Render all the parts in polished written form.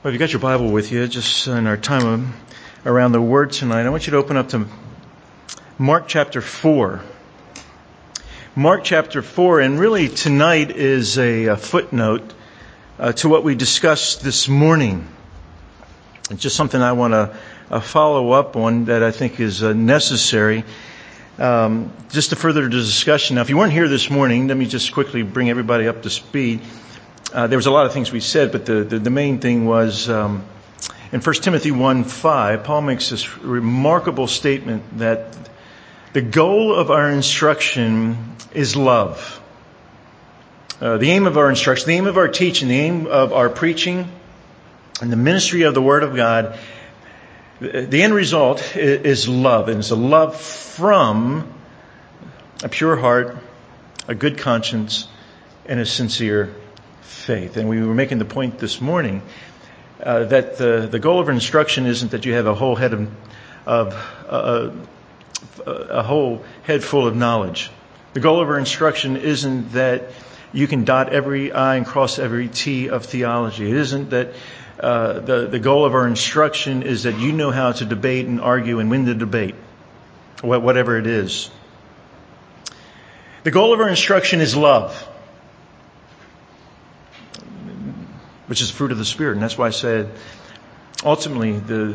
Well, if you got your Bible with you, just in our time around the Word tonight, I want you to open up to Mark chapter 4. Mark chapter 4, and really tonight is a footnote to what we discussed this morning. It's just something I want to follow up on that I think is necessary. Just to further the discussion. Now, if you weren't here this morning, let me just quickly bring everybody up to speed. There was a lot of things we said, but the main thing was in 1 Timothy 1:5, Paul makes this remarkable statement that the goal of our instruction is love. The aim of our instruction, the aim of our teaching, the aim of our preaching, and the ministry of the Word of God, the end result is love. And it's a love from a pure heart, a good conscience, and a sincere faith. And we were making the point this morning that the goal of instruction isn't that you have a whole head a whole head full of knowledge. The goal of our instruction isn't that you can dot every I and cross every T of theology. It isn't that the goal of our instruction is that you know how to debate and argue and win the debate, whatever it is. The goal of our instruction is love, which is the fruit of the Spirit. And that's why I said, ultimately, the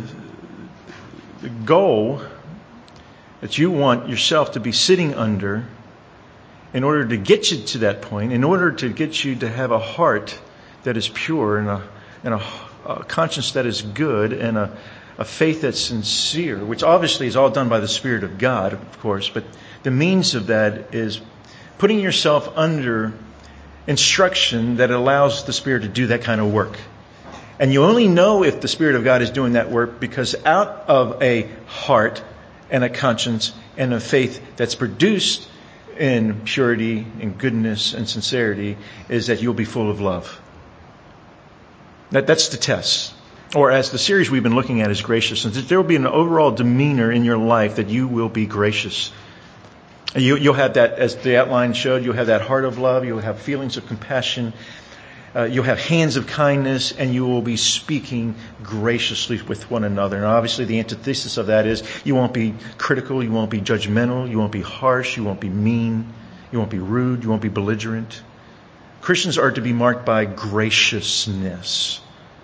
goal that you want yourself to be sitting under in order to get you to that point, in order to get you to have a heart that is pure and a conscience that is good and a faith that's sincere, which obviously is all done by the Spirit of God, of course, but the means of that is putting yourself under instruction that allows the Spirit to do that kind of work. And you only know if the Spirit of God is doing that work because out of a heart and a conscience and a faith that's produced in purity and goodness and sincerity is that you'll be full of love. That's the test. Or as the series we've been looking at is graciousness. There will be an overall demeanor in your life that you will be gracious. You'll have that, as the outline showed, you'll have that heart of love, you'll have feelings of compassion, you'll have hands of kindness, and you will be speaking graciously with one another. And obviously the antithesis of that is you won't be critical, you won't be judgmental, you won't be harsh, you won't be mean, you won't be rude, you won't be belligerent. Christians are to be marked by graciousness.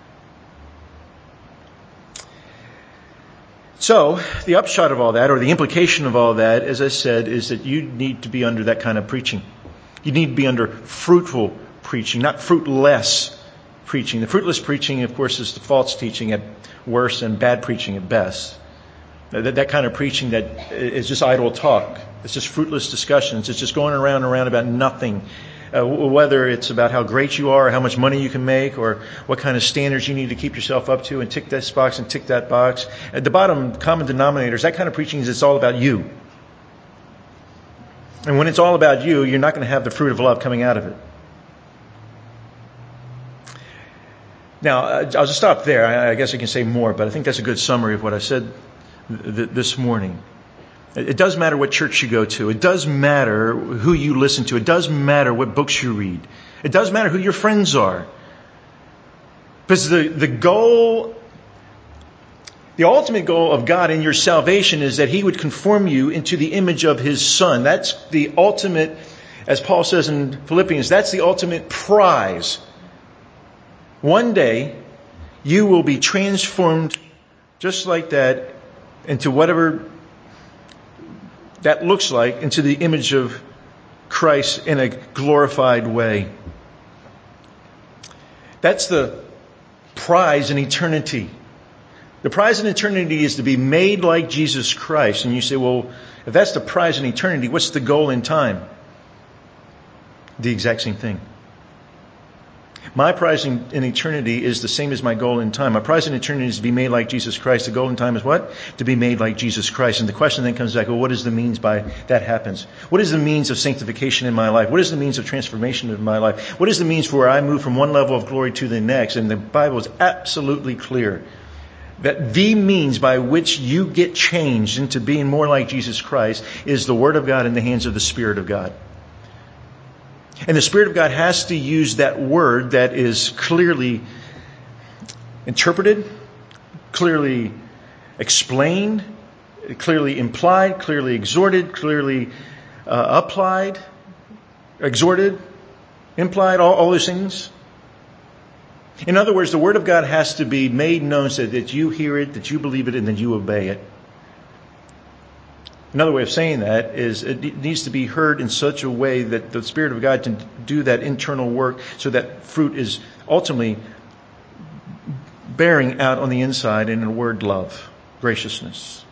So, the upshot of all that, or the implication of all that, as I said, is that you need to be under that kind of preaching. You need to be under fruitful preaching, not fruitless preaching. The fruitless preaching, of course, is the false teaching at worst and bad preaching at best. That kind of preaching that is just idle talk. It's just fruitless discussions. It's just going around and around about nothing. Whether it's about how great you are, or how much money you can make, or what kind of standards you need to keep yourself up to, and tick this box and tick that box. At the bottom, common denominators, that kind of preaching is it's all about you. And when it's all about you, you're not going to have the fruit of love coming out of it. Now, I'll just stop there. I guess I can say more, but I think that's a good summary of what I said this morning. It does matter what church you go to. It does matter who you listen to. It does matter what books you read. It does matter who your friends are. Because the goal, the ultimate goal of God in your salvation is that He would conform you into the image of His Son. That's the ultimate, as Paul says in Philippians, that's the ultimate prize. One day, you will be transformed just like that into whatever that looks like, into the image of Christ in a glorified way. That's the prize in eternity. The prize in eternity is to be made like Jesus Christ. And you say, well, if that's the prize in eternity, what's the goal in time? The exact same thing. My prize in eternity is the same as my goal in time. My prize in eternity is to be made like Jesus Christ. The goal in time is what? To be made like Jesus Christ. And the question then comes back, well, what is the means by that happens? What is the means of sanctification in my life? What is the means of transformation in my life? What is the means for where I move from one level of glory to the next? And the Bible is absolutely clear that the means by which you get changed into being more like Jesus Christ is the Word of God in the hands of the Spirit of God. And the Spirit of God has to use that word that is clearly interpreted, clearly explained, clearly implied, clearly exhorted, clearly applied, exhorted, implied, all those things. In other words, the Word of God has to be made known so that you hear it, that you believe it, and that you obey it. Another way of saying that is it needs to be heard in such a way that the Spirit of God can do that internal work so that fruit is ultimately bearing out on the inside in the word love, graciousness.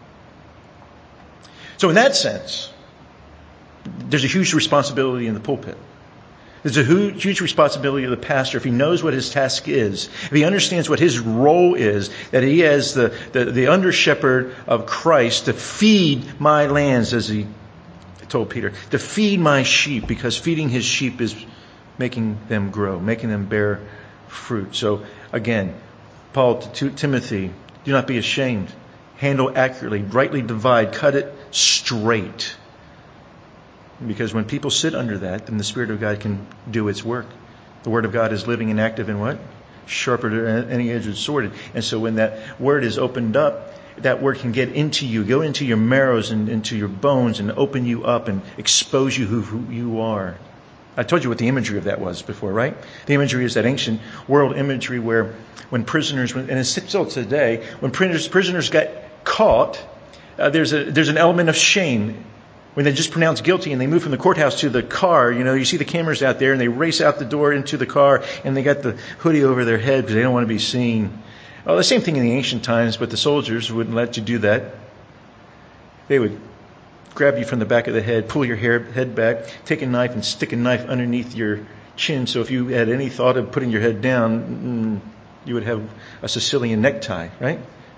So in that sense, there's a huge responsibility in the pulpit. There's a huge responsibility of the pastor if he knows what his task is, if he understands what his role is, that he as the under shepherd of Christ to feed my lambs, as he told Peter, to feed my sheep, because feeding his sheep is making them grow, making them bear fruit. So again, Paul to Timothy, do not be ashamed. Handle accurately, rightly divide, cut it straight. Because when people sit under that, then the Spirit of God can do its work. The Word of God is living and active and what? Sharper than any edged sword. And so when that Word is opened up, that Word can get into you, go into your marrows and into your bones and open you up and expose you who you are. I told you what the imagery of that was before, right? The imagery is that ancient world imagery where when prisoners, and it's still today, when prisoners get caught, there's an element of shame. When they just pronounce guilty and they move from the courthouse to the car, you see the cameras out there and they race out the door into the car and they got the hoodie over their head because they don't want to be seen. Well, the same thing in the ancient times, but the soldiers wouldn't let you do that. They would grab you from the back of the head, pull your head back, take a knife and stick a knife underneath your chin. So if you had any thought of putting your head down, you would have a Sicilian necktie, right?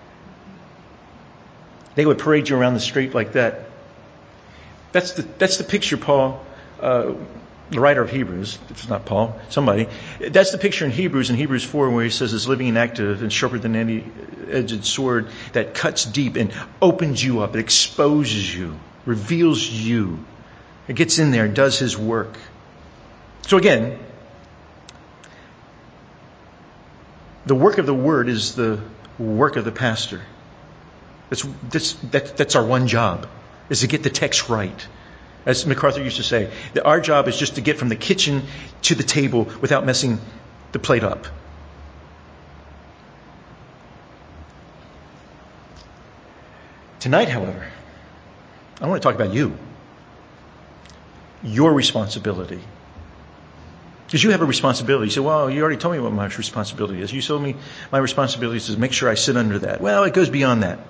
They would parade you around the street like that. That's the picture Paul, the writer of Hebrews, it's not Paul, somebody. That's the picture in Hebrews 4, where he says it's living and active and sharper than any edged sword that cuts deep and opens you up. It exposes you, reveals you. It gets in there and does his work. So again, the work of the Word is the work of the pastor. That's our one job, is to get the text right. As MacArthur used to say, that our job is just to get from the kitchen to the table without messing the plate up. Tonight, however, I want to talk about you. Your responsibility. Because you have a responsibility. You say, well, you already told me what my responsibility is. You told me my responsibility is to make sure I sit under that. Well, it goes beyond that.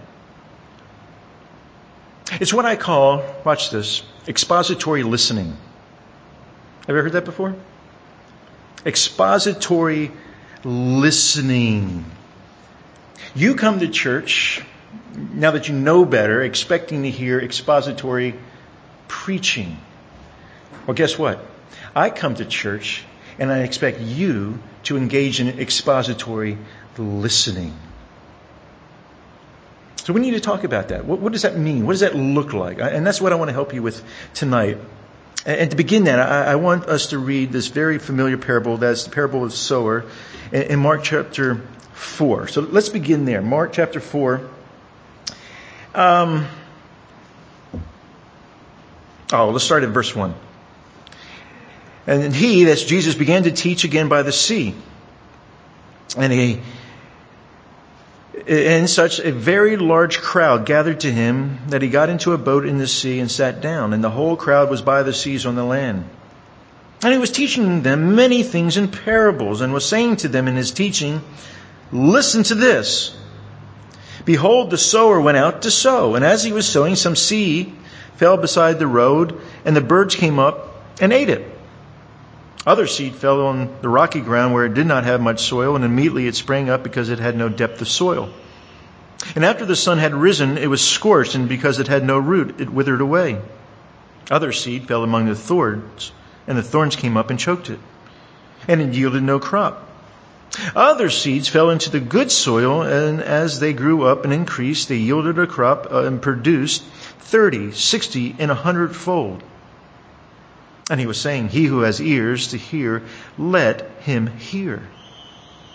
It's what I call, watch this, expository listening. Have you ever heard that before? Expository listening. You come to church, now that you know better, expecting to hear expository preaching. Well, guess what? I come to church and I expect you to engage in expository listening. So we need to talk about that. What does that mean? What does that look like? And that's what I want to help you with tonight. And to begin that, I want us to read this very familiar parable. That's the parable of the sower in Mark chapter 4. So let's begin there. Mark chapter 4. Let's start at verse 1. And he, that's Jesus, began to teach again by the sea. And such a very large crowd gathered to him that he got into a boat in the sea and sat down. And the whole crowd was by the seas on the land. And he was teaching them many things in parables, and was saying to them in his teaching, listen to this. Behold, the sower went out to sow. And as he was sowing, some seed fell beside the road, and the birds came up and ate it. Other seed fell on the rocky ground where it did not have much soil, and immediately it sprang up because it had no depth of soil. And after the sun had risen, it was scorched, and because it had no root, it withered away. Other seed fell among the thorns, and the thorns came up and choked it, and it yielded no crop. Other seeds fell into the good soil, and as they grew up and increased, they yielded a crop and produced 30, 60, and 100-fold. And he was saying, he who has ears to hear, let him hear.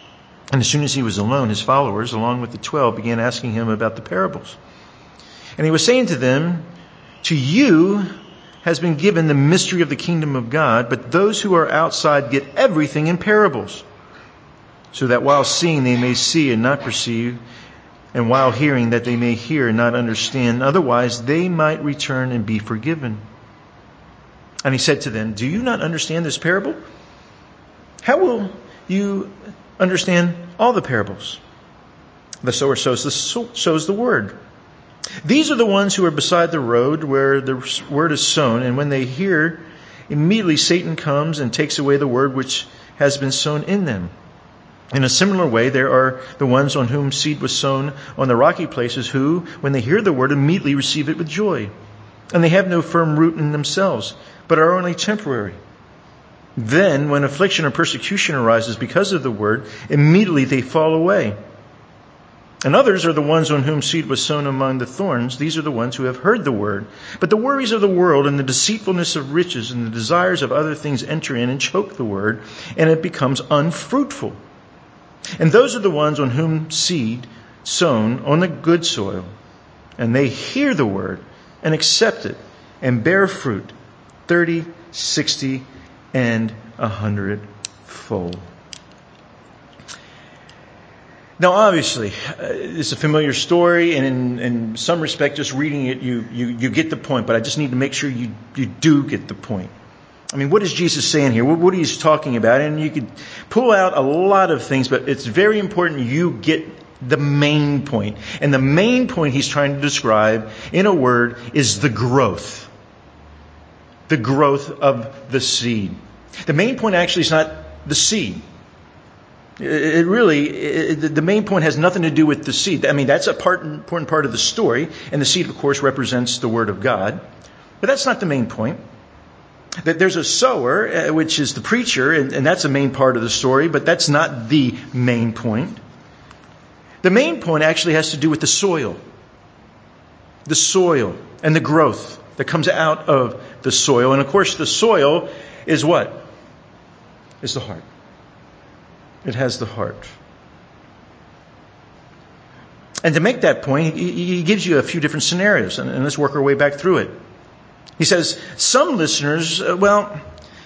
And as soon as he was alone, his followers, along with the 12, began asking him about the parables. And he was saying to them, to you has been given the mystery of the kingdom of God, but those who are outside get everything in parables, so that while seeing they may see and not perceive, and while hearing that they may hear and not understand. Otherwise they might return and be forgiven. And he said to them, do you not understand this parable? How will you understand all the parables? The sower sows the word. These are the ones who are beside the road where the word is sown, and when they hear, immediately Satan comes and takes away the word which has been sown in them. In a similar way, there are the ones on whom seed was sown on the rocky places who, when they hear the word, immediately receive it with joy. And they have no firm root in themselves, but are only temporary. Then, when affliction or persecution arises because of the word, immediately they fall away. And others are the ones on whom seed was sown among the thorns. These are the ones who have heard the word. But the worries of the world and the deceitfulness of riches and the desires of other things enter in and choke the word, and it becomes unfruitful. And those are the ones on whom seed sown on the good soil. And they hear the word and accept it and bear fruit 30, 60, and 100-fold. Now, obviously, it's a familiar story, and in some respect, just reading it, you get the point. But I just need to make sure you do get the point. I mean, what is Jesus saying here? What is he talking about? And you could pull out a lot of things, but it's very important you get the main point. And the main point he's trying to describe in a word is the growth. The growth of the seed. The main point actually is not the seed. The main point has nothing to do with the seed. I mean, that's important part of the story. And the seed, of course, represents the Word of God. But that's not the main point. That there's a sower, which is the preacher, and that's a main part of the story, but that's not the main point. The main point actually has to do with the soil. The soil and the growth that comes out of the soil. And of course, the soil is what? It's the heart. It has the heart. And to make that point, he gives you a few different scenarios, and let's work our way back through it. He says, some listeners, the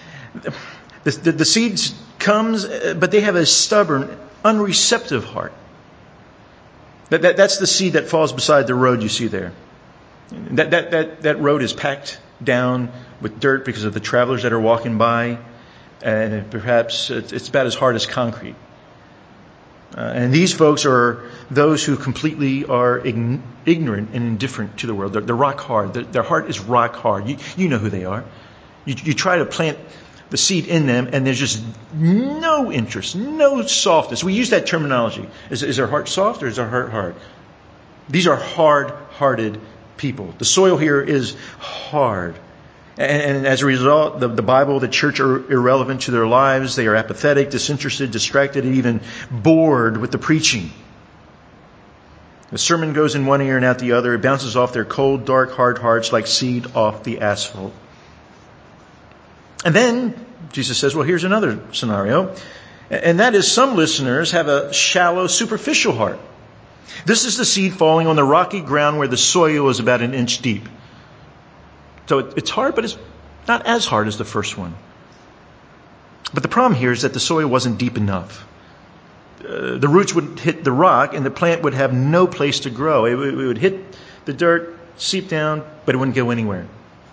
seeds comes, but they have a stubborn, unreceptive heart. That's the seed that falls beside the road you see there. That road is packed down with dirt because of the travelers that are walking by. And perhaps it's about as hard as concrete. And these folks are those who completely are ignorant and indifferent to the world. They're rock hard. Their heart is rock hard. You know who they are. You try to plant the seed in them, and there's just no interest, no softness. We use that terminology. Is their heart soft or is their heart hard? These are hard-hearted people. The soil here is hard. And as a result, the Bible, the church are irrelevant to their lives. They are apathetic, disinterested, distracted, and even bored with the preaching. The sermon goes in one ear and out the other. It bounces off their cold, dark, hard hearts like seed off the asphalt. And then Jesus says, well, here's another scenario. And that is some listeners have a shallow, superficial heart. This is the seed falling on the rocky ground where the soil is about an inch deep. So it's hard, but it's not as hard as the first one. But the problem here is that the soil wasn't deep enough. The roots would hit the rock, and the plant would have no place to grow. It would hit the dirt, seep down, but it wouldn't go anywhere.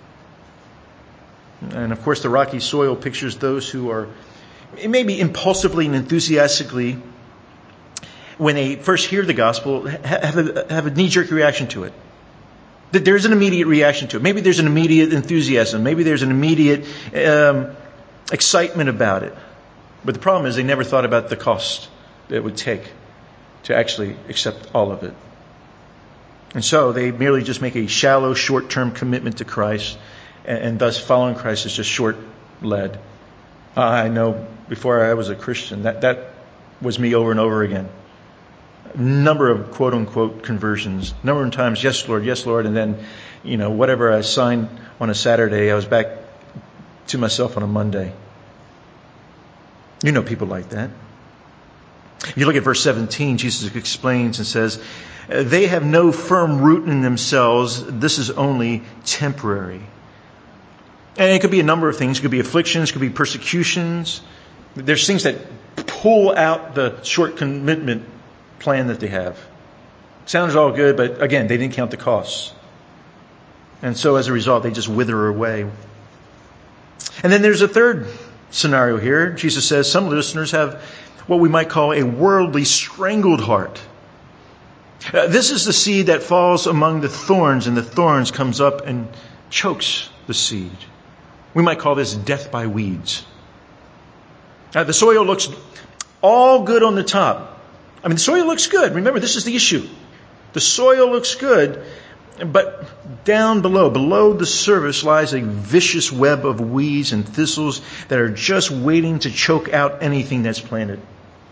And of course, the rocky soil pictures those who are maybe impulsively and enthusiastically, when they first hear the gospel, have a knee-jerk reaction to it. That there's an immediate reaction to it. Maybe there's an immediate enthusiasm. Maybe there's an immediate excitement about it. But the problem is they never thought about the cost that it would take to actually accept all of it. And so they merely just make a shallow, short-term commitment to Christ, and thus following Christ is just short-led. I know before I was a Christian, that was me over and over again. Number of quote-unquote conversions. Number of times, yes, Lord. And then, whatever I signed on a Saturday, I was back to myself on a Monday. You know people like that. You look at verse 17, Jesus explains and says, they have no firm root in themselves. This is only temporary. And it could be a number of things. It could be afflictions, it could be persecutions. There's things that pull out the short commitment plan that they have. Sounds all good, but again, they didn't count the costs. And so as a result, they just wither away. And then there's a third scenario here. Jesus says some listeners have what we might call a worldly strangled heart. This is the seed that falls among the thorns, and the thorns comes up and chokes the seed. We might call this death by weeds. The soil looks all good on the top. I mean, the soil looks good. Remember, this is the issue. The soil looks good, but down below the surface lies a vicious web of weeds and thistles that are just waiting to choke out anything that's planted.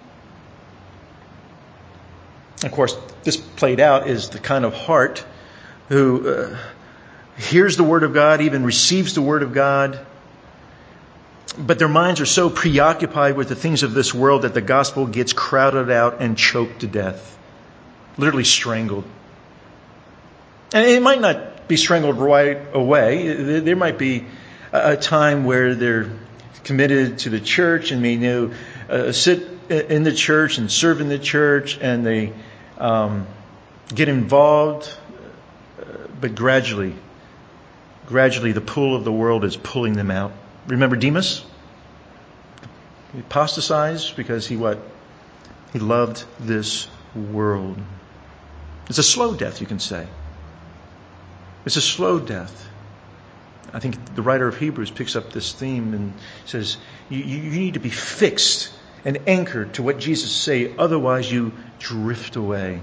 Of course, this played out is the kind of heart who hears the Word of God, even receives the Word of God, but their minds are so preoccupied with the things of this world that the gospel gets crowded out and choked to death, literally strangled. And it might not be strangled right away. There might be a time where they're committed to the church and may sit in the church and serve in the church, and they get involved, but gradually the pull of the world is pulling them out. Remember Demas? He apostatized because he loved this world. It's a slow death, you can say. It's a slow death. I think the writer of Hebrews picks up this theme and says, you need to be fixed and anchored to what Jesus say, otherwise you drift away.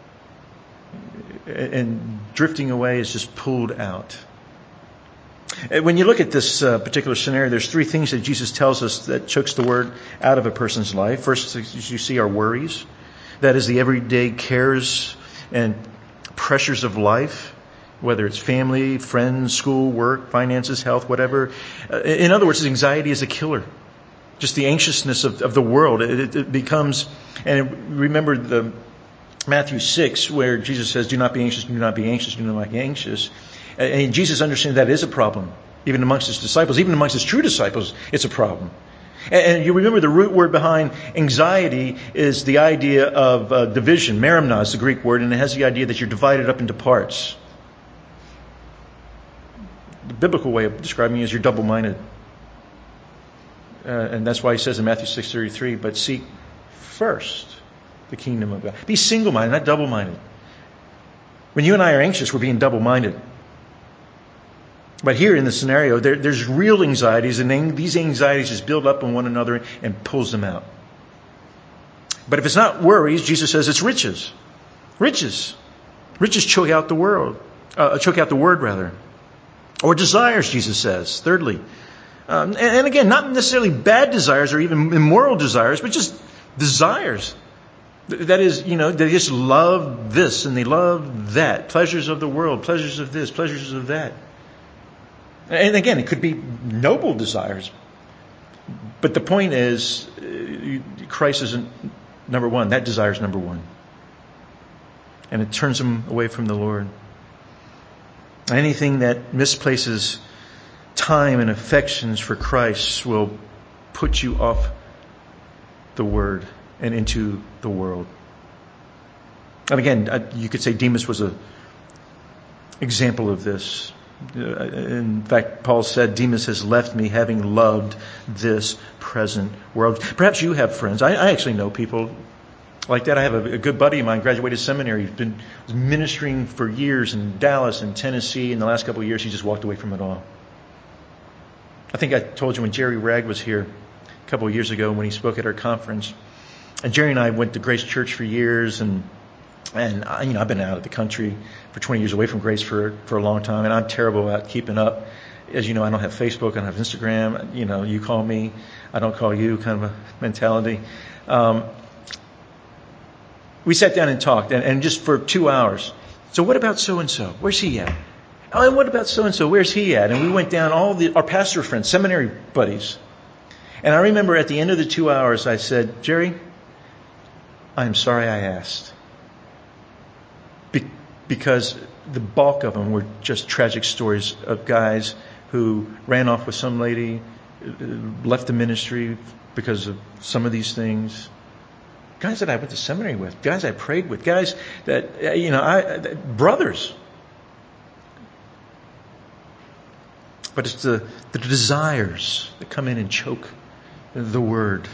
And drifting away is just pulled out. When you look at this particular scenario, there's three things that Jesus tells us that chokes the word out of a person's life. First, as you see, are worries. That is the everyday cares and pressures of life, whether it's family, friends, school, work, finances, health, whatever. In other words, anxiety is a killer. Just the anxiousness of the world. It becomes, and remember the Matthew 6, where Jesus says, do not be anxious, do not be anxious, do not be anxious. And Jesus understands that is a problem, even amongst his disciples, even amongst his true disciples, it's a problem. And you remember the root word behind anxiety is the idea of division. Merimna is the Greek word, and it has the idea that you're divided up into parts. The biblical way of describing it is you're double-minded. And that's why he says in Matthew 6:33, but seek first the kingdom of God. Be single-minded, not double-minded. When you and I are anxious, we're being double-minded. But here in the scenario, there's real anxieties, and these anxieties just build up on one another and pulls them out. But if it's not worries, Jesus says it's riches. Riches choke out the word, or desires, Jesus says. Thirdly, and again, not necessarily bad desires or even immoral desires, but just desires. That is, they just love this and they love that. Pleasures of the world, pleasures of this, pleasures of that. And again, it could be noble desires. But the point is, Christ isn't number one. That desire is number one. And it turns them away from the Lord. Anything that misplaces time and affections for Christ will put you off the Word and into the world. And again, you could say Demas was an example of this. In fact, Paul said, Demas has left me having loved this present world. Perhaps you have friends. I actually know people like that. I have a good buddy of mine, graduated seminary. He's been ministering for years in Dallas and Tennessee. In the last couple of years, he just walked away from it all. I think I told you when Jerry Ragg was here a couple of years ago when he spoke at our conference. And Jerry and I went to Grace Church for years, and I've been out of the country for 20 years, away from Grace for a long time, and I'm terrible at keeping up. As you know, I don't have Facebook, I don't have Instagram. You call me, I don't call you, kind of a mentality. We sat down and talked, and just for 2 hours. So what about so-and-so? Where's he at? Oh, and what about so-and-so? Where's he at? And we went down our pastor friends, seminary buddies. And I remember at the end of the 2 hours, I said, Jerry, I am sorry I asked. Because the bulk of them were just tragic stories of guys who ran off with some lady, left the ministry because of some of these things. Guys that I went to seminary with, guys I prayed with, guys that, brothers. But it's the desires that come in and choke the word.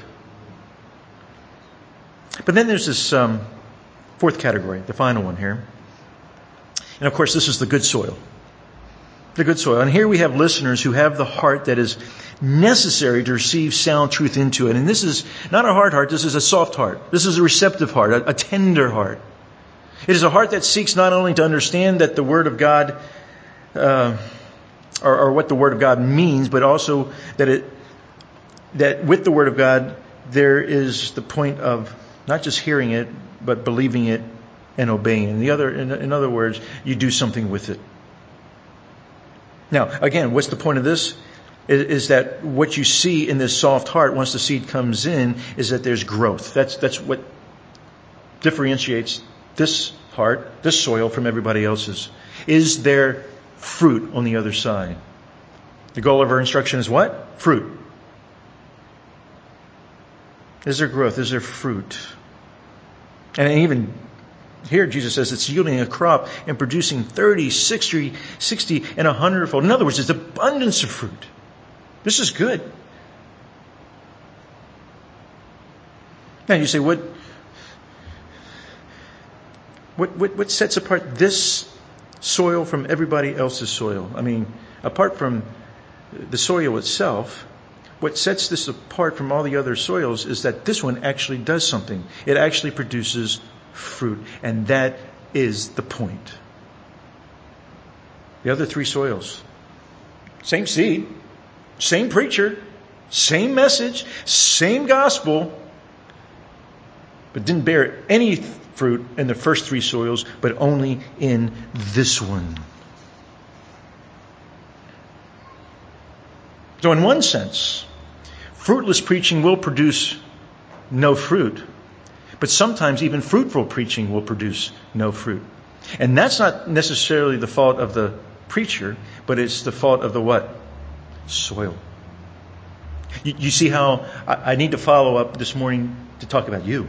But then there's this fourth category, the final one here. And of course, this is the good soil. The good soil. And here we have listeners who have the heart that is necessary to receive sound truth into it. And this is not a hard heart, this is a soft heart. This is a receptive heart, a tender heart. It is a heart that seeks not only to understand that the Word of God, or what the Word of God means, but also that with the Word of God, there is the point of not just hearing it, but believing it and obeying. In other words, you do something with it. Now, again, what's the point of this? Is that what you see in this soft heart once the seed comes in is that there's growth. That's what differentiates this heart, this soil, from everybody else's. Is there fruit on the other side? The goal of our instruction is what? Fruit. Is there growth? Is there fruit? And even here Jesus says it's yielding a crop and producing 30, 60, and 100-fold. In other words, it's abundance of fruit. This is good. Now you say, what sets apart this soil from everybody else's soil? I mean, apart from the soil itself, what sets this apart from all the other soils is that this one actually does something. It actually produces fruit. And that is the point. The other three soils, same seed, same preacher, same message, same gospel, but didn't bear any fruit in the first three soils, but only in this one. So in one sense, fruitless preaching will produce no fruit. But sometimes even fruitful preaching will produce no fruit. And that's not necessarily the fault of the preacher, but it's the fault of the what? Soil. You see how I need to follow up this morning to talk about you.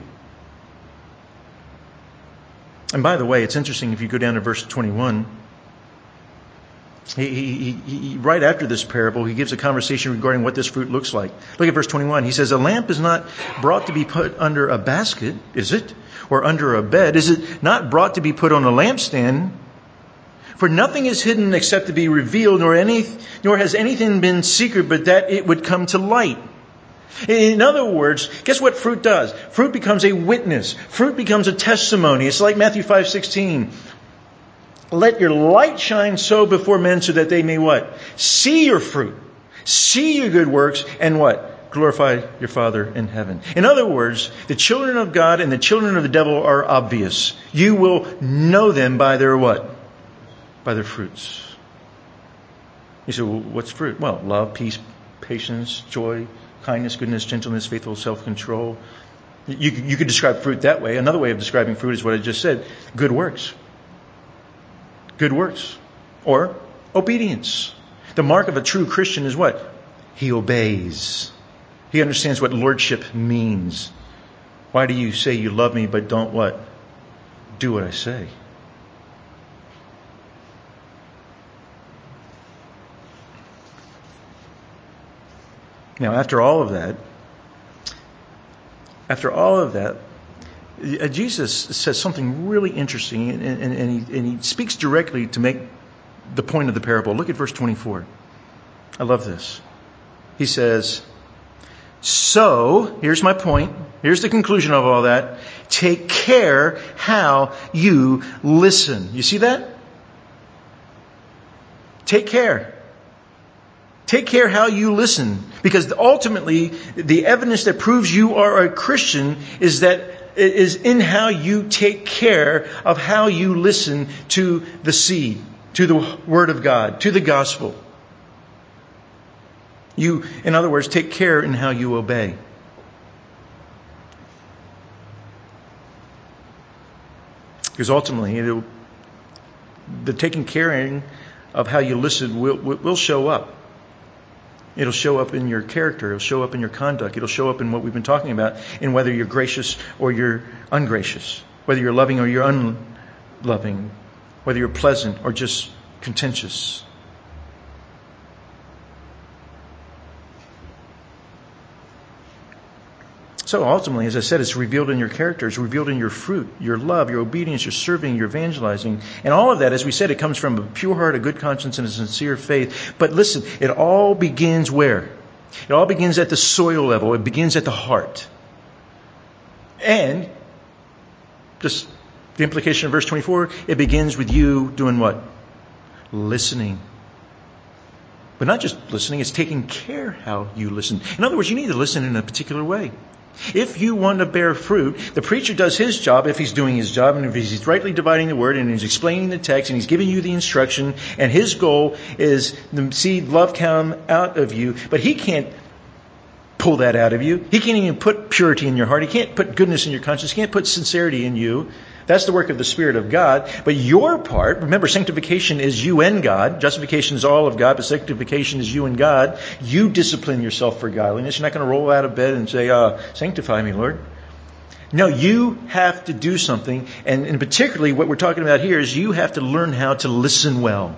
And by the way, it's interesting if you go down to verse 21. He right after this parable, he gives a conversation regarding what this fruit looks like. Look at verse 21. He says, "A lamp is not brought to be put under a basket, is it? Or under a bed? Is it not brought to be put on a lampstand? For nothing is hidden except to be revealed, nor has anything been secret, but that it would come to light." In other words, guess what fruit does? Fruit becomes a witness. Fruit becomes a testimony. It's like Matthew 5:16. "Let your light shine so before men so that they may" what? "See your fruit. See your good works," and what? "Glorify your Father in heaven." In other words, the children of God and the children of the devil are obvious. You will know them by their what? By their fruits. You say, well, what's fruit? Well, love, peace, patience, joy, kindness, goodness, gentleness, faithful, self-control. You could describe fruit that way. Another way of describing fruit is what I just said. Good works. Good works. Or obedience. The mark of a true Christian is what? He obeys. He understands what lordship means. Why do you say you love me but don't what? Do what I say. Now, after all of that, Jesus says something really interesting, and he speaks directly to make the point of the parable. Look at verse 24. I love this. He says, "So," here's my point. Here's the conclusion of all that. "Take care how you listen." You see that? Take care. Take care how you listen. Because ultimately, the evidence that proves you are a Christian is in how you take care of how you listen to the seed, to the Word of God, to the gospel. You, in other words, take care in how you obey. Because ultimately, the taking care of how you listen will show up. It'll show up in your character. It'll show up in your conduct. It'll show up in what we've been talking about, in whether you're gracious or you're ungracious, whether you're loving or you're unloving, whether you're pleasant or just contentious. So ultimately, as I said, it's revealed in your character. It's revealed in your fruit, your love, your obedience, your serving, your evangelizing. And all of that, as we said, it comes from a pure heart, a good conscience, and a sincere faith. But listen, it all begins where? It all begins at the soil level. It begins at the heart. And just the implication of verse 24, it begins with you doing what? Listening. But not just listening, it's taking care how you listen. In other words, you need to listen in a particular way. If you want to bear fruit, the preacher does his job if he's doing his job, and if he's rightly dividing the word, and he's explaining the text, and he's giving you the instruction, and his goal is to see love come out of you. But he can't pull that out of you. He can't even put purity in your heart. He can't put goodness in your conscience. He can't put sincerity in you. That's the work of the Spirit of God. But your part, remember, sanctification is you and God. Justification is all of God, but sanctification is you and God. You discipline yourself for godliness. You're not going to roll out of bed and say, sanctify me, Lord. No, you have to do something. And particularly what we're talking about here is you have to learn how to listen well.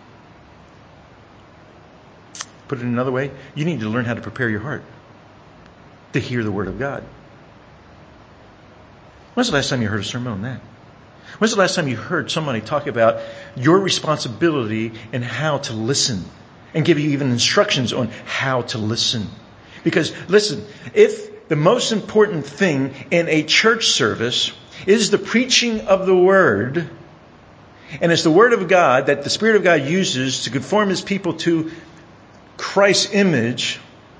Put it another way, you need to learn how to prepare your heart to hear the Word of God. When's the last time you heard a sermon on that? When's the last time you heard somebody talk about your responsibility and how to listen and give you even instructions on how to listen? Because listen, if the most important thing in a church service is the preaching of the Word, and it's the Word of God that the Spirit of God uses to conform His people to Christ's image,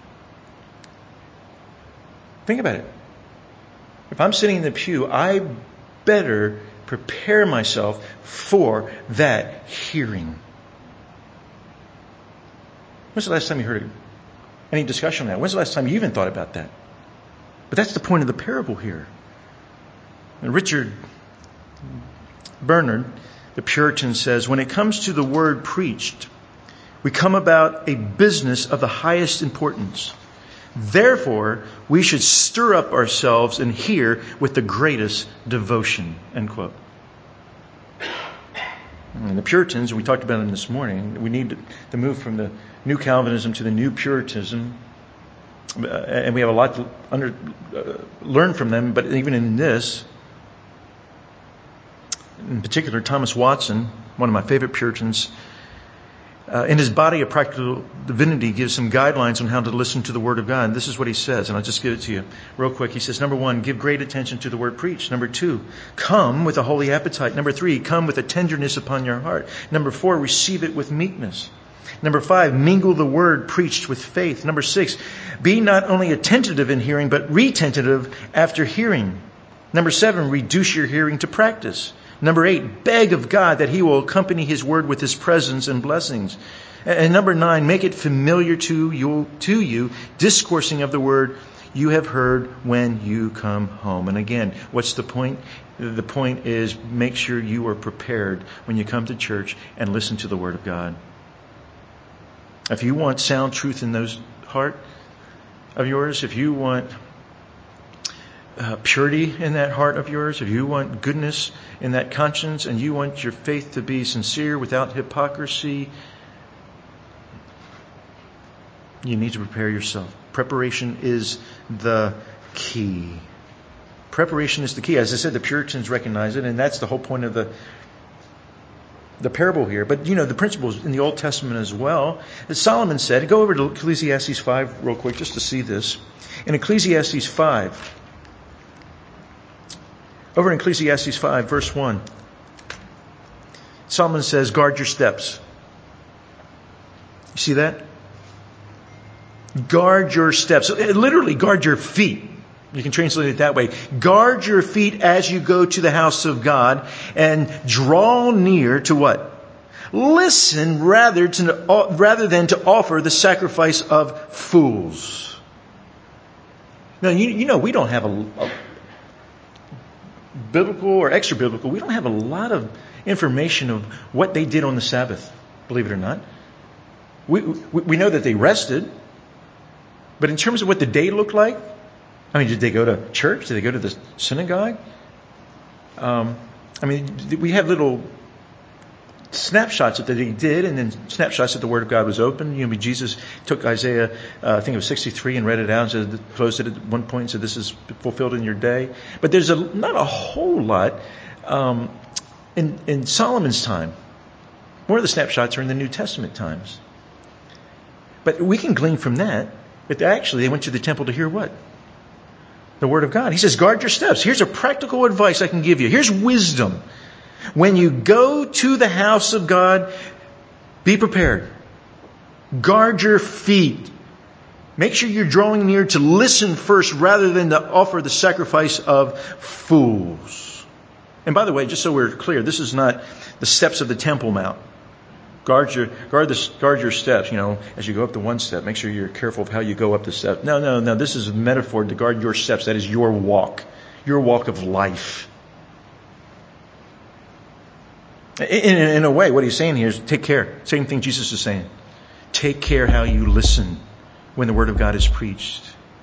think about it. If I'm sitting in the pew, I better prepare myself for that hearing. When's the last time you heard any discussion on that? When's the last time you even thought about that? But that's the point of the parable here. And Richard Bernard, the Puritan, says, when it comes to the word preached, we come about a business of the highest importance. Therefore, we should stir up ourselves and hear with the greatest devotion. End quote. And the Puritans, we talked about them this morning, we need to move from the New Calvinism to the New Puritanism. And we have a lot to learn from them, but even in this, in particular, Thomas Watson, one of my favorite Puritans, in his Body of Practical Divinity, gives some guidelines on how to listen to the Word of God. And this is what he says, and I'll just give it to you real quick. He says, number 1, give great attention to the Word preached. Number 2, come with a holy appetite. Number 3, come with a tenderness upon your heart. Number 4, receive it with meekness. Number 5, mingle the Word preached with faith. Number 6, be not only attentive in hearing, but retentive after hearing. Number 7, reduce your hearing to practice. Number 8, beg of God that He will accompany His word with His presence and blessings. And number 9, make it familiar to you, discoursing of the word you have heard when you come home. And again, what's the point? The point is make sure you are prepared when you come to church and listen to the Word of God. If you want sound truth in those heart of yours, if you want purity in that heart of yours, if you want goodness in that conscience, and you want your faith to be sincere without hypocrisy, you need to prepare yourself. Preparation is the key. Preparation is the key. As I said, the Puritans recognize it, and that's the whole point of the parable here. But, the principles in the Old Testament as well. As Solomon said, go over to Ecclesiastes 5 real quick just to see this. In Ecclesiastes 5, over in Ecclesiastes 5, verse 1, Solomon says, guard your steps. You see that? Guard your steps. Literally, guard your feet. You can translate it that way. Guard your feet as you go to the house of God and draw near to what? Listen rather than to offer the sacrifice of fools. Now, we don't have a biblical or extra biblical, we don't have a lot of information of what they did on the Sabbath, believe it or not. We know that they rested, but in terms of what the day looked like, I mean, did they go to church? Did they go to the synagogue? We have little snapshots that they did, and then snapshots that the Word of God was open. Jesus took Isaiah, I think it was 63, and read it out, and closed it at one point and said, "This is fulfilled in your day." But there's not a whole lot in Solomon's time. More of the snapshots are in the New Testament times. But we can glean from that actually they went to the temple to hear what? The Word of God. He says, guard your steps. Here's a practical advice I can give you. Here's wisdom. When you go to the house of God, be prepared. Guard your feet. Make sure you're drawing near to listen first rather than to offer the sacrifice of fools. And by the way, just so we're clear, this is not the steps of the Temple Mount. Guard your steps, as you go up the one step. Make sure you're careful of how you go up the step. No. This is a metaphor to guard your steps. That is your walk of life. In a way, what he's saying here is take care. Same thing Jesus is saying. Take care how you listen when the Word of God is preached.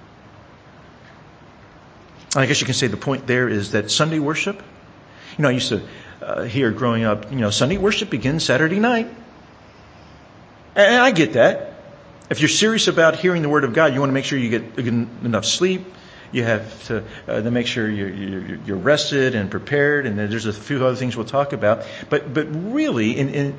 I guess you can say the point there is that Sunday worship, I used to hear growing up, Sunday worship begins Saturday night. And I get that. If you're serious about hearing the Word of God, you want to make sure you get enough sleep. You have to make sure you're rested and prepared, and there's a few other things we'll talk about. But really, in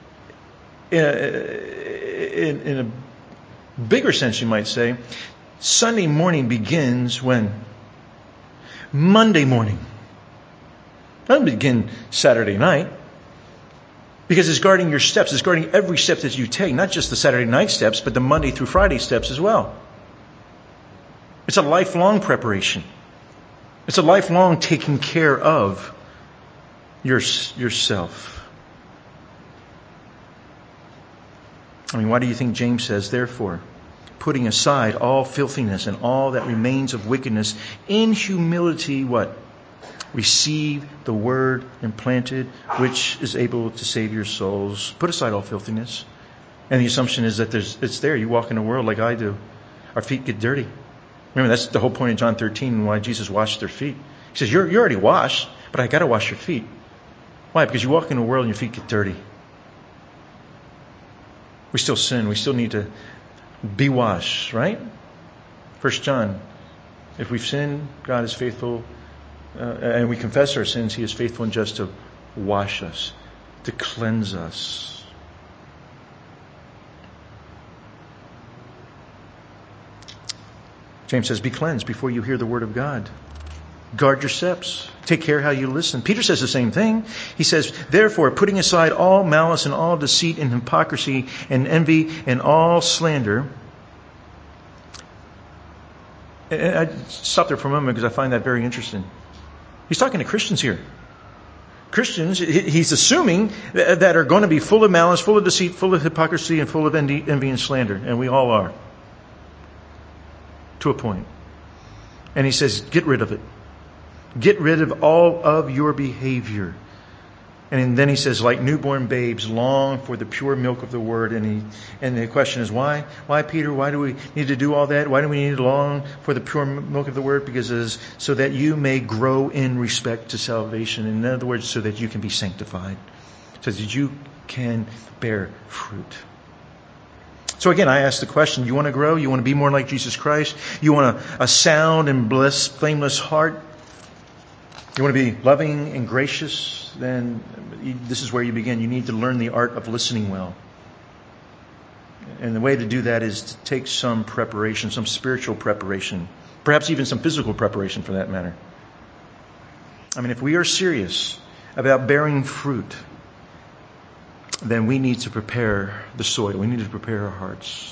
a bigger sense, you might say, Sunday morning begins when? Monday morning. It doesn't begin Saturday night. Because it's guarding your steps. It's guarding every step that you take. Not just the Saturday night steps, but the Monday through Friday steps as well. It's a lifelong preparation. It's a lifelong taking care of yourself. Why do you think James says, therefore, putting aside all filthiness and all that remains of wickedness, in humility, what? Receive the word implanted, which is able to save your souls. Put aside all filthiness. And the assumption is that it's there. You walk in the world like I do. Our feet get dirty. Remember, that's the whole point of John 13 and why Jesus washed their feet. He says, you're already washed, but I got to wash your feet. Why? Because you walk in the world and your feet get dirty. We still sin. We still need to be washed, right? 1 John, if we've sinned, God is faithful, and we confess our sins, He is faithful and just to wash us, to cleanse us. James says, be cleansed before you hear the word of God. Guard your steps. Take care how you listen. Peter says the same thing. He says, therefore, putting aside all malice and all deceit and hypocrisy and envy and all slander. And I stop there for a moment because I find that very interesting. He's talking to Christians here. Christians, he's assuming that are going to be full of malice, full of deceit, full of hypocrisy, and full of envy and slander. And we all are. To a point. And he says, get rid of it. Get rid of all of your behavior. And then he says, like newborn babes, long for the pure milk of the word. And the question is, why? Why, Peter? Why do we need to do all that? Why do we need to long for the pure milk of the word? Because it is so that you may grow in respect to salvation. In other words, so that you can be sanctified. So that you can bear fruit. So again, I ask the question, you want to grow? You want to be more like Jesus Christ? You want a sound and blessed, flameless heart? You want to be loving and gracious? Then this is where you begin. You need to learn the art of listening well. And the way to do that is to take some preparation, some spiritual preparation, perhaps even some physical preparation for that matter. If we are serious about bearing fruit, then we need to prepare the soil. We need to prepare our hearts.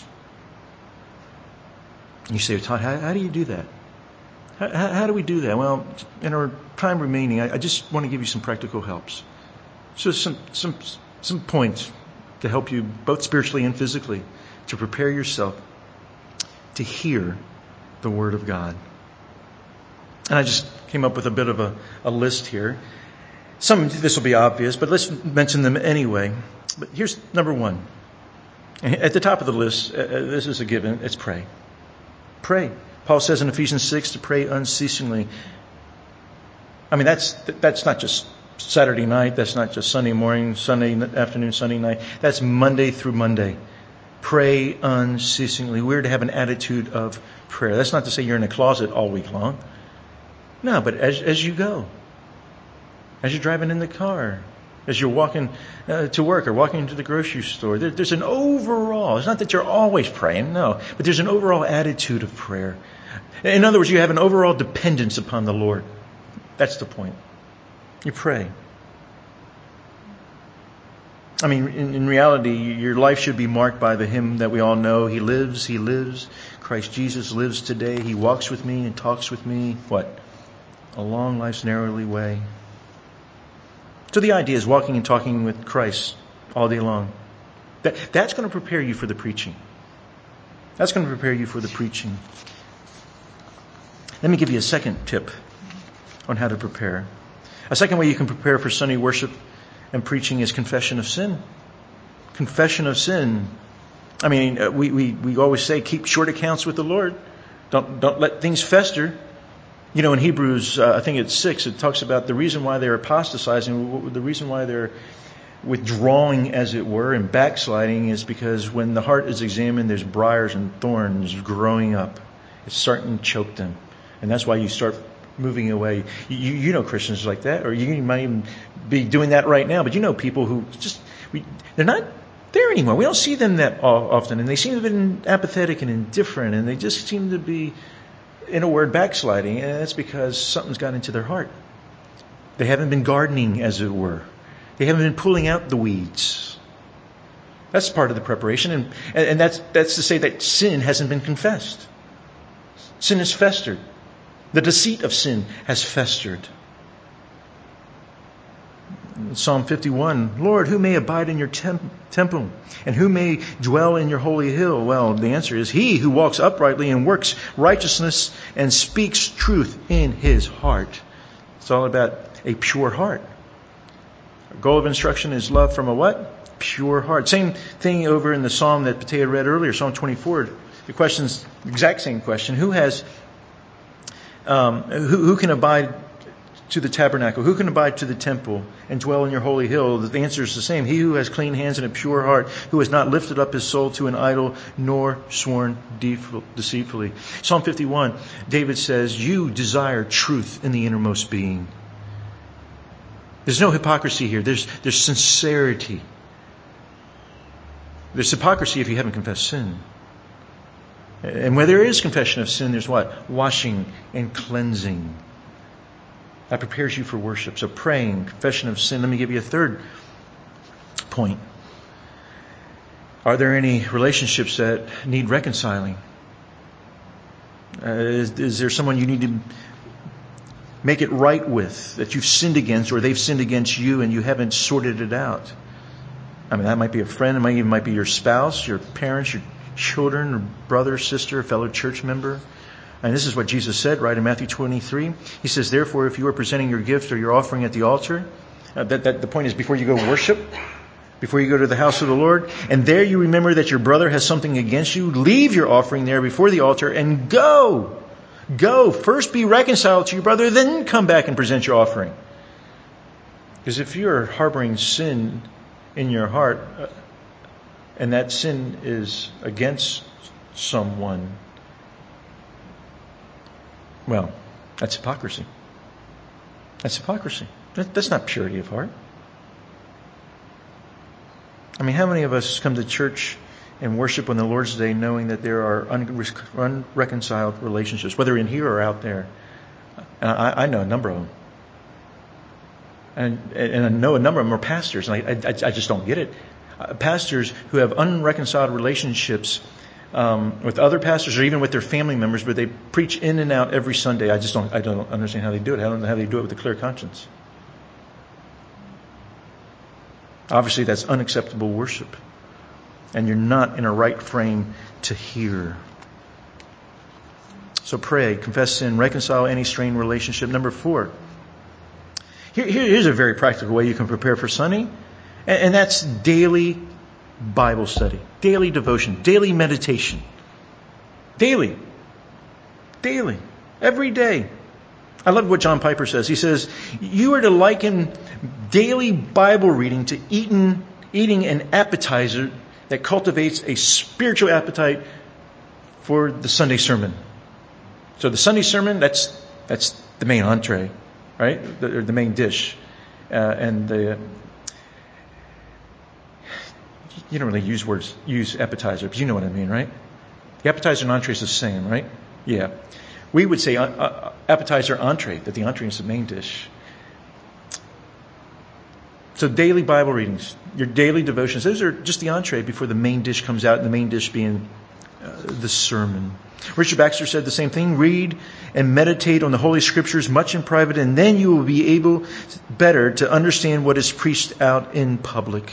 You say, Todd, how do you do that? How do we do that? Well, in our time remaining, I just want to give you some practical helps. So some points to help you both spiritually and physically to prepare yourself to hear the Word of God. And I just came up with a bit of a list here. Some, this will be obvious, but let's mention them anyway. But here's number one. At the top of the list, this is a given, it's pray. Pray. Paul says in Ephesians 6 to pray unceasingly. I mean, that's not just Saturday night, that's not just Sunday morning, Sunday afternoon, Sunday night. That's Monday through Monday. Pray unceasingly. We're to have an attitude of prayer. That's not to say you're in a closet all week long. No, but as you go, as you're driving in the car, as you're walking to work or walking into the grocery store, there's an overall, it's not that you're always praying, no, but there's an overall attitude of prayer. In other words, you have an overall dependence upon the Lord. That's the point. You pray. I mean, in reality, your life should be marked by the hymn that we all know. He lives. Christ Jesus lives today. He walks with me and talks with me. What? Along life's narrowly way. So the idea is walking and talking with Christ all day long. That's going to prepare you for the preaching. That's going to prepare you for the preaching. Let me give you a second tip on how to prepare. A second way you can prepare for Sunday worship and preaching is confession of sin. Confession of sin. I mean, we always say keep short accounts with the Lord. Don't let things fester. You know, in Hebrews, I think it's 6, it talks about the reason why they're apostatizing, the reason why they're withdrawing, as it were, and backsliding is because when the heart is examined, there's briars and thorns growing up. It's starting to choke them. And that's why you start moving away. You know Christians like that, or you might even be doing that right now, but you know people who just, they're not there anymore. We don't see them that often, and they seem to be apathetic and indifferent, and they just seem to be, in a word, backsliding, and that's because something's got into their heart. They haven't been gardening, as it were. They haven't been pulling out the weeds. That's part of the preparation, and that's to say that sin hasn't been confessed. Sin has festered. The deceit of sin has festered. Psalm 51, Lord, who may abide in your temple, and who may dwell in your holy hill? Well, the answer is he who walks uprightly and works righteousness and speaks truth in his heart. It's all about a pure heart. Our goal of instruction is love from a what? Pure heart. Same thing over in the psalm that Patea read earlier, Psalm 24. The question's the exact same question. Who can abide to the tabernacle? Who can abide to the temple and dwell in your holy hill? The answer is the same. He who has clean hands and a pure heart, who has not lifted up his soul to an idol, nor sworn deceitfully. Psalm 51, David says, you desire truth in the innermost being. There's no hypocrisy here. There's sincerity. There's hypocrisy if you haven't confessed sin. And where there is confession of sin, there's what? Washing and cleansing. That prepares you for worship. So praying, confession of sin. Let me give you a third point. Are there any relationships that need reconciling? Is there someone you need to make it right with, that you've sinned against, or they've sinned against you and you haven't sorted it out? I mean, that might be a friend. It might be your spouse, your parents, your children, or brother, sister, fellow church member. And this is what Jesus said, right, in Matthew 23. He says, therefore, if you are presenting your gift or your offering at the altar, the point is before you go worship, before you go to the house of the Lord, and there you remember that your brother has something against you, leave your offering there before the altar and go. Go. First be reconciled to your brother, then come back and present your offering. Because if you're harboring sin in your heart, and that sin is against someone, well, that's hypocrisy. That's hypocrisy. That's not purity of heart. I mean, how many of us come to church and worship on the Lord's Day knowing that there are unreconciled relationships, whether in here or out there? And I know a number of them. And I know a number of them are pastors, and I just don't get it. Pastors who have unreconciled relationships with other pastors or even with their family members, but they preach in and out every Sunday. I don't understand how they do it. I don't know how they do it with a clear conscience. Obviously, that's unacceptable worship. And you're not in a right frame to hear. So pray, confess sin, reconcile any strained relationship. Number 4. Here's a very practical way you can prepare for Sunday, and that's daily Bible study, daily devotion, daily meditation. Daily. Every day. I love what John Piper says. He says, you are to liken daily Bible reading to eating an appetizer that cultivates a spiritual appetite for the Sunday sermon. So the Sunday sermon, that's the main entree, right? The main dish. And you don't really use appetizer, but you know what I mean, right? The appetizer and entree is the same, right? Yeah. We would say appetizer, entree, that the entree is the main dish. So daily Bible readings, your daily devotions, those are just the entree before the main dish comes out, and the main dish being the sermon. Richard Baxter said the same thing. Read and meditate on the Holy Scriptures much in private, and then you will be able better to understand what is preached out in public.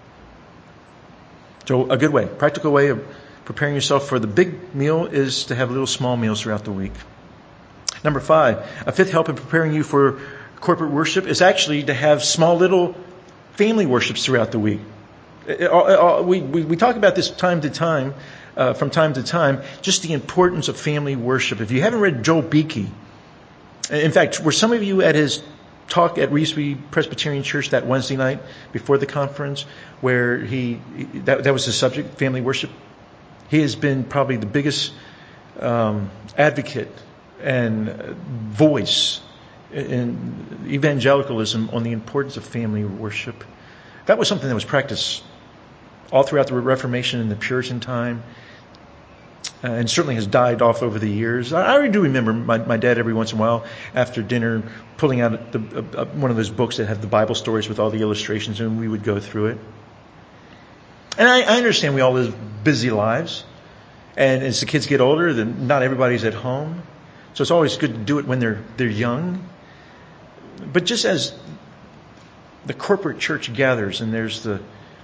So a good way, practical way of preparing yourself for the big meal is to have little small meals throughout the week. Number 5, a fifth help in preparing you for corporate worship is actually to have small little family worships throughout the week. We talk about this from time to time, just the importance of family worship. If you haven't read Joel Beakey, in fact, were some of you at his talk at Reesby Presbyterian Church that Wednesday night before the conference, where that was his subject, family worship? He has been probably the biggest advocate and voice in evangelicalism on the importance of family worship. That was something that was practiced all throughout the Reformation and the Puritan time, and certainly has died off over the years. I do remember my dad every once in a while after dinner pulling out one of those books that had the Bible stories with all the illustrations, and we would go through it. And I understand we all live busy lives, and as the kids get older, then not everybody's at home. So it's always good to do it when they're young. But just as the corporate church gathers and there's the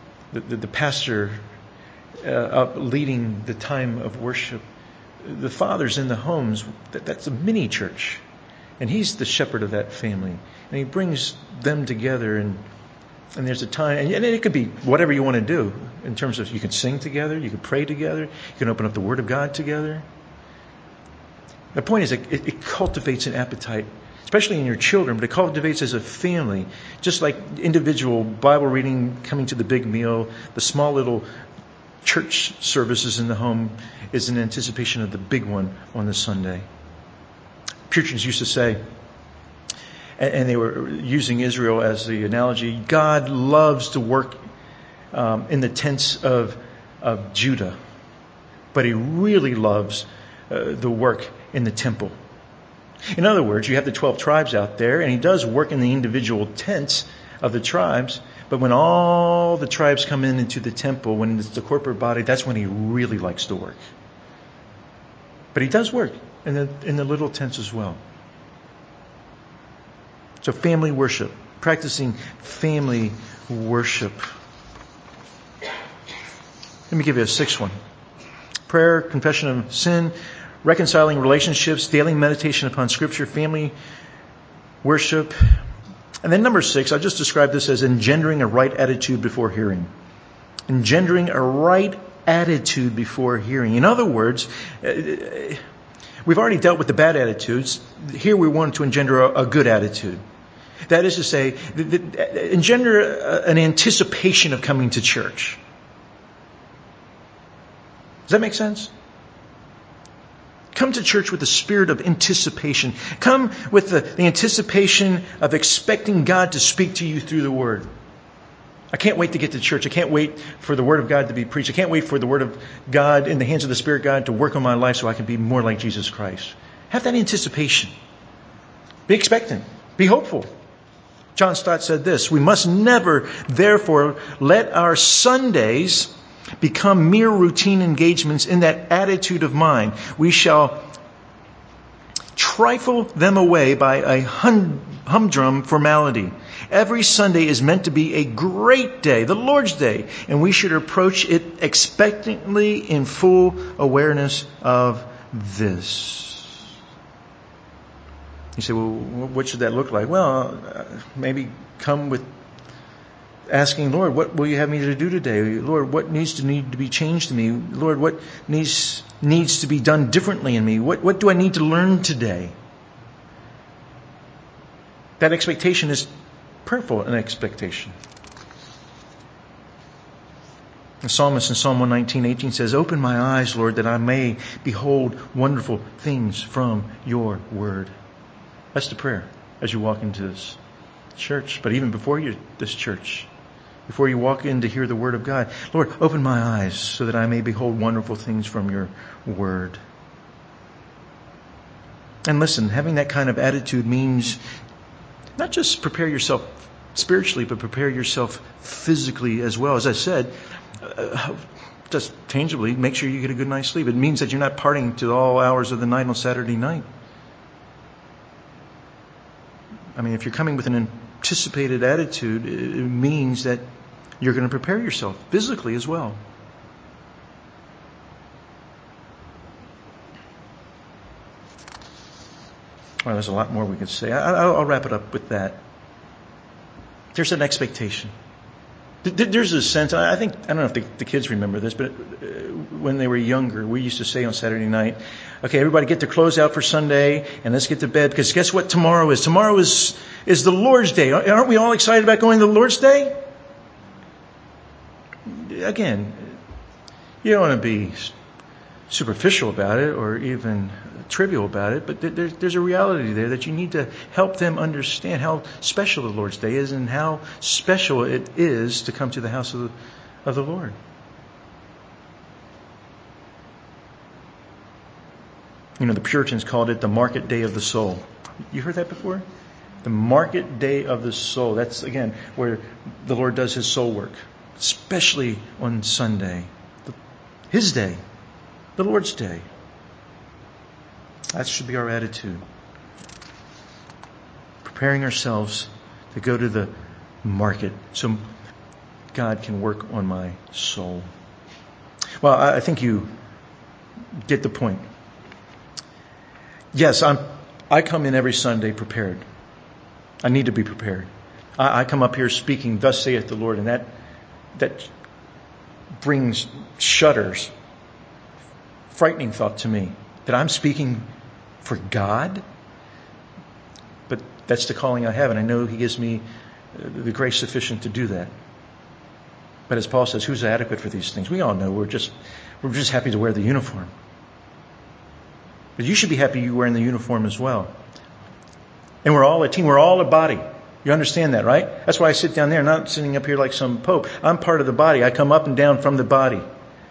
pastor leading the time of worship, the fathers in the homes, that's a mini church. And he's the shepherd of that family. And he brings them together, and there's a time, and it could be whatever you want to do in terms of you can sing together, you can pray together, you can open up the Word of God together. The point is it cultivates an appetite, especially in your children, but it cultivates as a family, just like individual Bible reading, coming to the big meal, the small little church services in the home is an anticipation of the big one on the Sunday. Puritans used to say, and they were using Israel as the analogy, God loves to work in the tents of Judah, but he really loves the work in the temple. In other words, you have the 12 tribes out there, and he does work in the individual tents of the tribes, but when all the tribes come into the temple, when it's the corporate body, that's when he really likes to work. But he does work in the little tents as well. So family worship, practicing family worship. Let me give you a 6th one. Prayer, confession of sin, reconciling relationships, daily meditation upon Scripture, family worship. And then number 6, I'll just describe this as engendering a right attitude before hearing. Engendering a right attitude before hearing. In other words, we've already dealt with the bad attitudes. Here we want to engender a good attitude. That is to say, engender an anticipation of coming to church. Does that make sense? Come to church with the spirit of anticipation. Come with the anticipation of expecting God to speak to you through the Word. I can't wait to get to church. I can't wait for the Word of God to be preached. I can't wait for the Word of God in the hands of the Spirit God to work on my life so I can be more like Jesus Christ. Have that anticipation. Be expectant. Be hopeful. John Stott said this, we must never, therefore, let our Sundays become mere routine engagements in that attitude of mind. We shall trifle them away by a humdrum formality. Every Sunday is meant to be a great day, the Lord's Day, and we should approach it expectantly in full awareness of this. You say, well, what should that look like? Well, maybe come with asking, Lord, what will you have me to do today? Lord, what needs to be changed in me? Lord, what needs to be done differently in me? What do I need to learn today? That expectation is prayerful, an expectation. The psalmist in Psalm 119:18 says, open my eyes, Lord, that I may behold wonderful things from your word. That's the prayer as you walk into this church. But even before this church, before you walk in to hear the word of God, Lord, open my eyes so that I may behold wonderful things from your word. And listen, having that kind of attitude means not just prepare yourself spiritually, but prepare yourself physically as well. As I said, just tangibly, make sure you get a good night's sleep. It means that you're not partying to all hours of the night on Saturday night. I mean, if you're coming with an anticipated attitude, it means that you're going to prepare yourself physically as well. Well, there's a lot more we could say. I'll wrap it up with that. There's an expectation. There's a sense, I don't know if the kids remember this, but when they were younger, we used to say on Saturday night, okay, everybody get their clothes out for Sunday and let's get to bed, because guess what tomorrow is? Tomorrow is the Lord's Day. Aren't we all excited about going to the Lord's Day? Again, you don't want to be superficial about it or even trivial about it, but there's a reality there that you need to help them understand how special the Lord's Day is and how special it is to come to the house of the Lord. You know, the Puritans called it the market day of the soul. You heard that before? The market day of the soul. That's, again, where the Lord does his soul work, especially on Sunday. His day. The Lord's Day. That should be our attitude. Preparing ourselves to go to the market so God can work on my soul. Well, I think you get the point. Yes, I come in every Sunday prepared. I need to be prepared. I come up here speaking, thus saith the Lord, and that brings shudders, frightening thought to me, that I'm speaking for God. But that's the calling I have, and I know he gives me the grace sufficient to do that. But as Paul says, who's adequate for these things? We all know we're just happy to wear the uniform. But you should be happy you're wearing the uniform as well. And we're all a team. We're all a body. You understand that, right? That's why I sit down there. I'm not sitting up here like some pope. I'm part of the body. I come up and down from the body.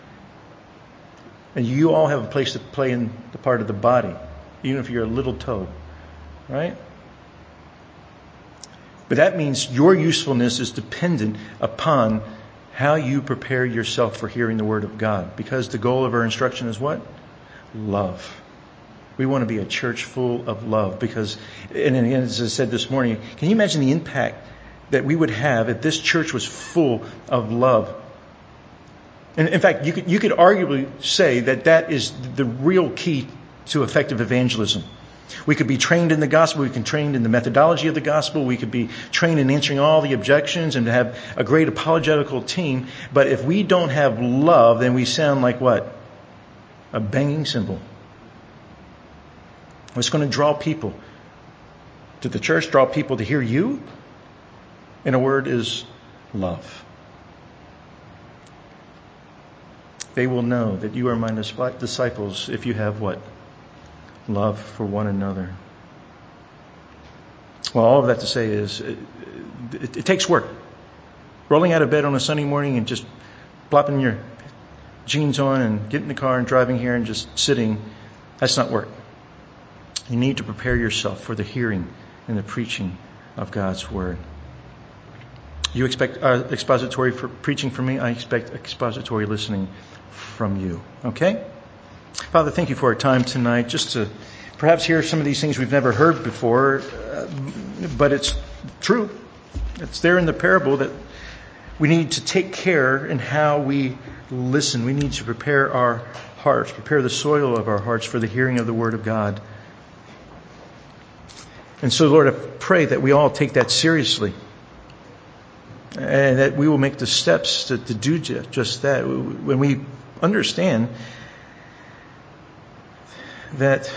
And you all have a place to play in the part of the body, even if you're a little toe, right? But that means your usefulness is dependent upon how you prepare yourself for hearing the Word of God. Because the goal of our instruction is what? Love. We want to be a church full of love. Because, and as I said this morning, can you imagine the impact that we would have if this church was full of love? And in fact, you could arguably say that is the real key to effective evangelism. We could be trained in the gospel. We can be trained in the methodology of the gospel. We could be trained in answering all the objections and have a great apologetical team. But if we don't have love, then we sound like what? A banging cymbal. What's going to draw people to the church, draw people to hear you? In a word, is love. They will know that you are my disciples if you have what? Love for one another. Well, all of that to say is it takes work. Rolling out of bed on a Sunday morning and just plopping your jeans on and getting in the car and driving here and just sitting, that's not work. You need to prepare yourself for the hearing and the preaching of God's Word. You expect expository preaching from me. I expect expository listening from you. Okay? Father, thank you for our time tonight, just to perhaps hear some of these things we've never heard before, but it's true. It's there in the parable that we need to take care in how we listen. We need to prepare our hearts, prepare the soil of our hearts for the hearing of the Word of God. And so, Lord, I pray that we all take that seriously and that we will make the steps to do just that. When we understand that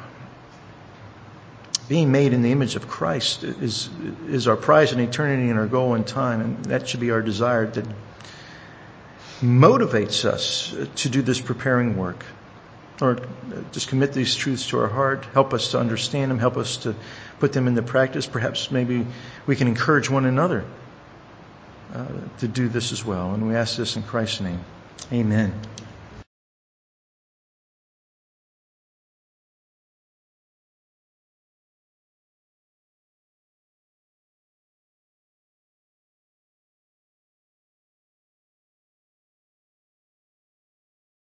being made in the image of Christ is our prize in eternity and our goal in time, and that should be our desire that motivates us to do this preparing work. Lord, just commit these truths to our heart. Help us to understand them. Help us to put them into practice. Perhaps maybe we can encourage one another to do this as well. And we ask this in Christ's name. Amen.